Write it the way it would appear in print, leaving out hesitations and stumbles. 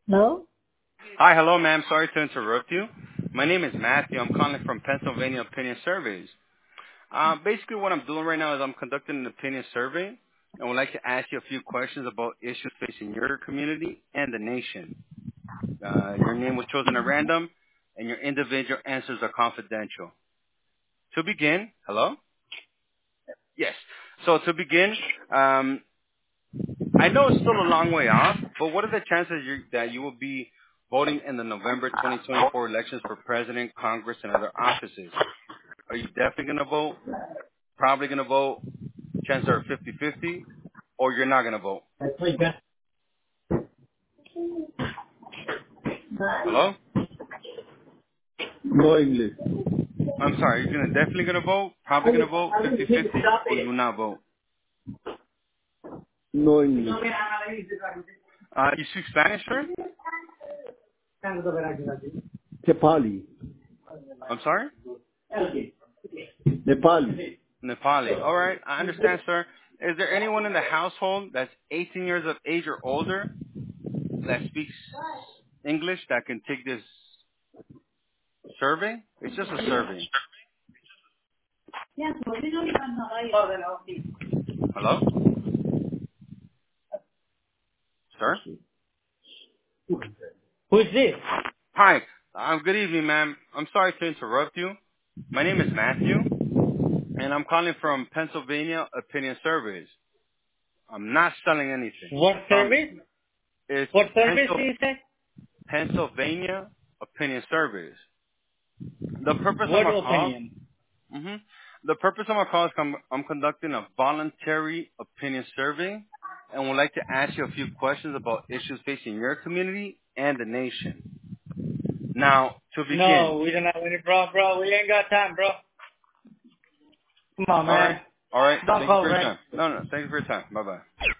Hello? Hi, hello, ma'am. Sorry to interrupt you. My name is Matthew. I'm calling from Pennsylvania Opinion Surveys. Basically, what I'm doing right now is I'm conducting an opinion survey, and would like to ask you a few questions about issues facing your community and the nation. Your name was chosen at random, and your individual answers are confidential. To begin, hello? Yes. So to begin, I know it's still a long way off, but what are the chances that you will be voting in the November 2024 elections for president, Congress, and other offices? Are you definitely going to vote? Probably going to vote? Chances are 50-50? Or you're not going to vote? Hello? No English. I'm sorry, you're definitely going to vote? Probably going to vote? 50-50? Or you will not vote? No English. You speak Spanish, sir? Nepali. I'm sorry? Nepali. Nepali. All right, I understand, sir. Is there anyone in the household that's 18 years of age or older that speaks English that can take this survey? It's just a survey. Hello? Sir? Who is this? Hi. Good evening, ma'am. I'm sorry to interrupt you. My name is Matthew, and I'm calling from Pennsylvania Opinion Surveys. I'm not selling anything. What service? It's What service do you say? Pennsylvania Opinion Surveys. The purpose of What my call, opinion? hmm the purpose of my call is I'm conducting a voluntary opinion survey, and would like to ask you a few questions about issues facing your community and the nation. Now, to begin, No, we don't have any, bro. We ain't got time, bro. Come on, all right, man. all right. Don't Thank you call, for your man. time. No, thank you for your time. Bye bye.